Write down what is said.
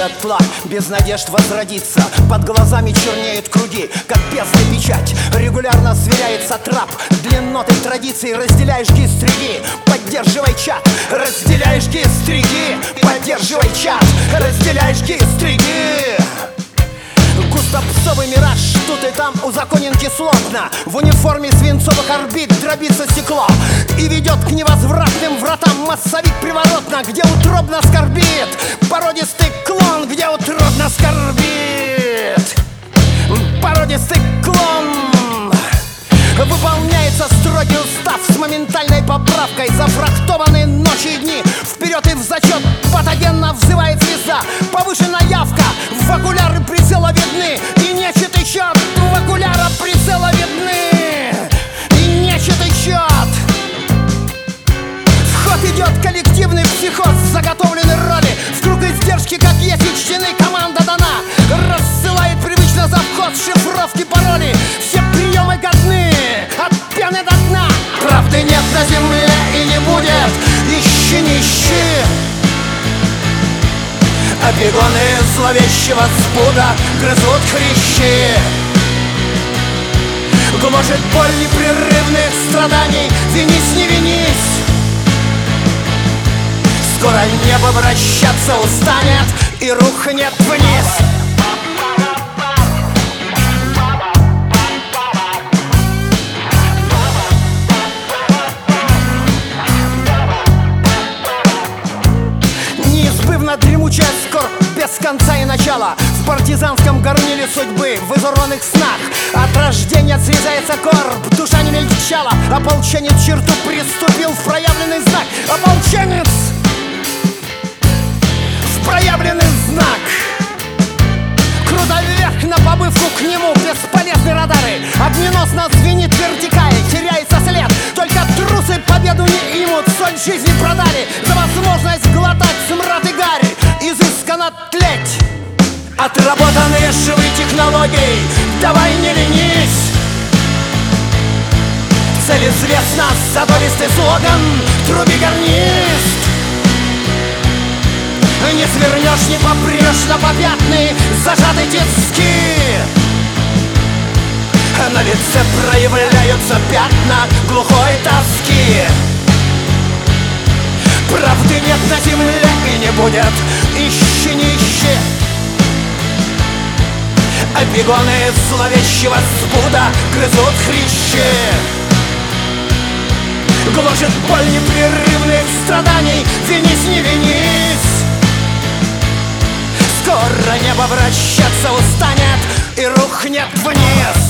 Этот флаг без надежд возродиться. Под глазами чернеют круги, как бездна печать. Регулярно сверяется трап длиннотой традиций. Разделяешь гистриги, поддерживай чат. Разделяешь гистриги, поддерживай чат. Разделяешь гистриги. Густопсовый мираж, тут и там узаконен кислотно. В униформе свинцовых орбит дробится стекло и ведет к невозвратным вратам массовик приворотно, где утробно скорбит породистый клон, где утробно скорбит породистый клон. Выполняется строгий устав с моментальной поправкой. Зафрахтованы ночи и дни, вперед и в зачет патогенно взывает звезда. Повышена явка, в окуляры прицела видны и нечетый счет. В окуляра прицела видны и нечетый счет. В ход идет коллективный психоз, заготовлены роли. В круг издержки, как есть учтены, команда дана. Рассылает привычно за вход шифровки пароли. Все приемы годны от пены до дна. Правды нет на земле и не будет, ищи, не ищи. Эпигоны зловещего спуда грызут хрящи. Гложет боль непрерывных страданий. Винись, не винись. Скоро небо вращаться устанет и рухнет вниз. Дремучая скорбь без конца и начала. В партизанском горниле судьбы, в изорванных снах. От рождения срезается корб, душа не мельчала. Ополченец черту приступил в проявленный знак. Ополченец в проявленный знак. Круто вверх на побывку к нему бесполезны радары. Огненосно звенит вертикаль, теряется след. Только трусы победу не имут, соль жизни продали за возможность глотать смрад и гарь, изысканно тлеть. Отработанные швы технологий, давай не ленись. Цель известна, задористый слоган, труби гарнист. Не свернешь, не попрешь на попятный, зажаты тиски. На лице проявляются пятна глухой тоски. Правды нет на земле и не будет, ищи, не ищи. Эпигоны зловещего спуда грызут хрящи. Гложет боль непрерывных страданий. Винись, не винись. Скоро небо вращаться устанет и рухнет вниз.